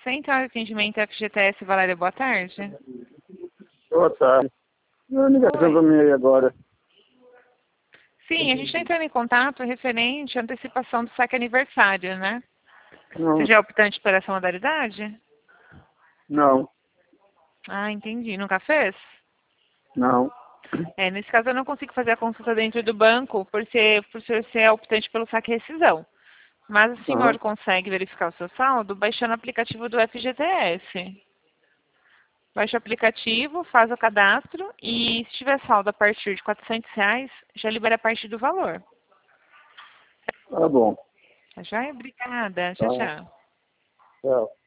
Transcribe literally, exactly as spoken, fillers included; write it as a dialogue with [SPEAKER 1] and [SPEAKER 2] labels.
[SPEAKER 1] Central de Atendimento F G T S, Valéria, boa tarde.
[SPEAKER 2] Boa tarde. Não, ligação pra mim aí agora.
[SPEAKER 1] Sim, a gente está entrando em contato referente à antecipação do saque aniversário, né?
[SPEAKER 2] Não,
[SPEAKER 1] Você já é optante por essa modalidade?
[SPEAKER 2] não,
[SPEAKER 1] Ah, entendi. Nunca fez?
[SPEAKER 2] não.
[SPEAKER 1] É, nesse caso eu não consigo fazer a consulta dentro do banco por ser, por ser ser optante pelo saque e rescisão. Mas o senhor
[SPEAKER 2] Aham.
[SPEAKER 1] consegue verificar o seu saldo baixando o aplicativo do F G T S. Baixa o aplicativo, faz o cadastro e se tiver saldo a partir de quatrocentos reais, já libera a parte do valor.
[SPEAKER 2] Tá bom.
[SPEAKER 1] Tá joia? Obrigada.
[SPEAKER 2] Tá.
[SPEAKER 1] Tchau, tchau.
[SPEAKER 2] Tchau.